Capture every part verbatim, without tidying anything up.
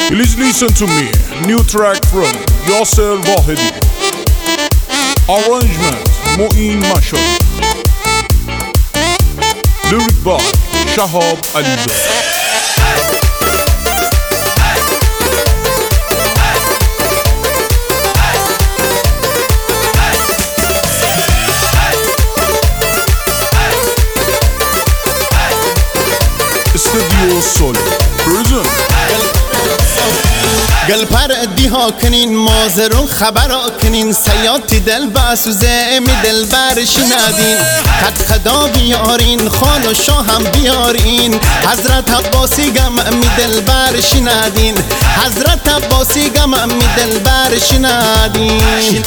Please listen to me. New track from Yasser Wahedi. Arrangement Moin Mashhadi. Lyric by Shahab Alizadeh. Studio Solo Present. گل پردی ها کنین مازرون خبر ها کنین سیاتی دل بسوزه می دل برشی ندین قد خدا بیارین خان و شاه هم بیارین حضرت عباسی گم می دل برشی ندین حضرت عباسی گم می دل برشی ندین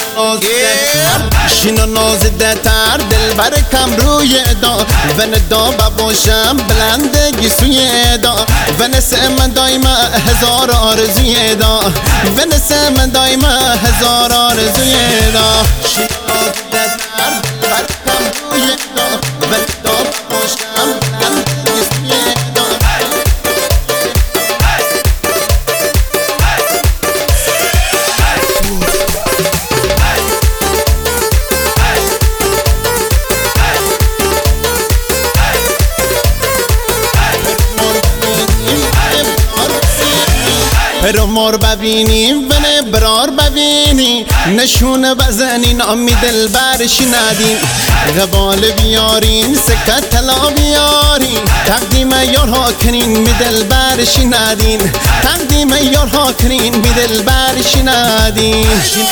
شینو نازده تر دل بر کم روی دا و ندا باشم بلندگی سوی دا و نسم دایما هزار آرزوی دا و نسم دایما هزار آرزوی دا شینو نازده تر دل بر کم روی دا و ندا باشم بلندگی سوی دا پر مار ببینی و نبرار ببینی نشون بزنین آمی دل برشی ندین غبال بیارین سکت طلا بیارین تقدیم یارها کنین می دل برشی ندین تقدیم یارها کنین می دل برشی ندین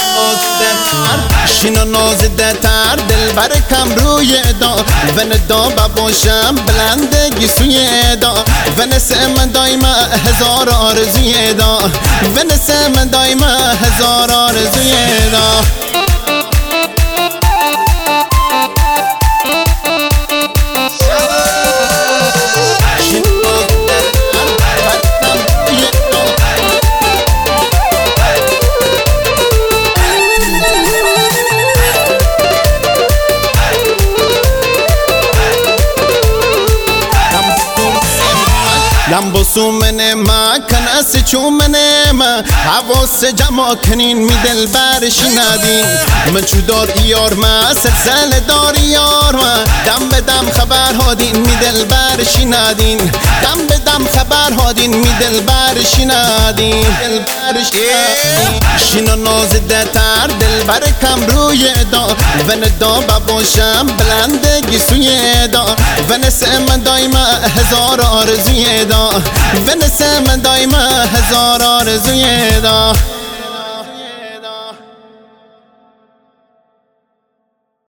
شینو نازده تر دل بر کم روی دا و ندا باشم بلندگی سوی دا و نسم دایما هزار آرزوی دا و نسم دایما هزار آرزوی دا لمبو سومنه ما کنس چومنه ما حواس جمع کنین می دل برشی ندین من چودار ایار ما سلسل دار یار ما دم به دم خبر هادین می دل برشی ندین دم به دم خبر هادین می دل برشی ندین شینو نازده تر دل بر کم روی دا و ندا باشم بلندگی سوی دا و نسم دایما هزار آرزوی دا و نسم دایما هزار آرزوی دا